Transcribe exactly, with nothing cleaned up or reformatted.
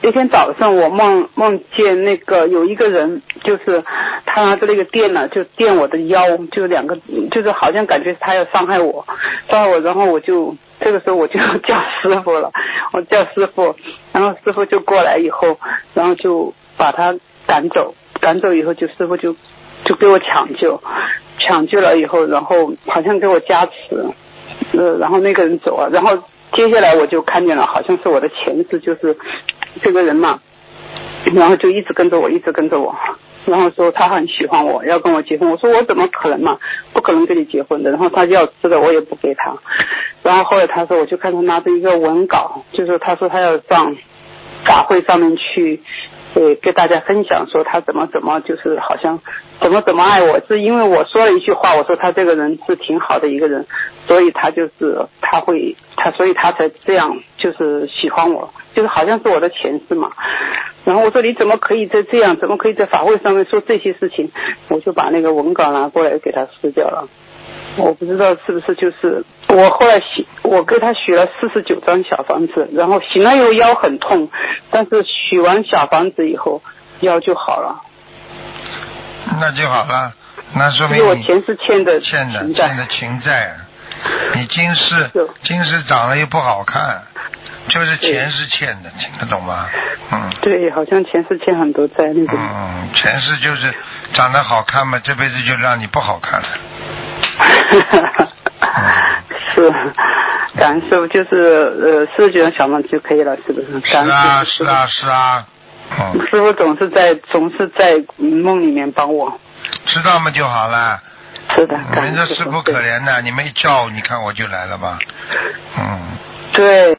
一天早上我梦梦见那个有一个人，就是他拿着那个电呢，就电我的腰，就两个，就是好像感觉他要伤害我，伤害我，然后我就这个时候我就叫师傅了，我叫师傅，然后师傅就过来以后，然后就把他赶走，赶走以后就师傅就就给我抢救，抢救了以后，然后好像给我加持，呃，然后那个人走了，然后接下来我就看见了，好像是我的前世，就是这个人嘛，然后就一直跟着我，一直跟着我，然后说他很喜欢我，要跟我结婚。我说我怎么可能嘛，不可能跟你结婚的。然后他要吃的我也不给他。然后后来他说，我就看他拿着一个文稿，就是他说他要上法会上面去。对，跟大家分享说他怎么怎么就是好像怎么怎么爱我，是因为我说了一句话，我说他这个人是挺好的一个人，所以他就是他会他所以他才这样就是喜欢我，就是好像是我的前世嘛。然后我说你怎么可以在这样，怎么可以在法会上面说这些事情？我就把那个文稿拿过来给他撕掉了。我不知道是不是就是我后来许我给他许了四十九张小房子，然后醒了以后腰很痛，但是许完小房子以后腰就好了。 那就好了，那说明是我前世欠的欠的情债欠的情债，你今世今世长得又不好看，就是前世欠的，听得懂吗？嗯。 对，好像前世欠很多债那种。 嗯，前世就是长得好看嘛，这辈子就让你不好看了。 是，感恩师傅，就是呃四十九张小房子就可以了，是不是？ 是啊，是啊，是啊。嗯。 师傅总是在总是在梦里面帮我。 知道嘛就好了。 是的， 人家师傅可怜的，你们一叫，你看我就来了吧。嗯。 对。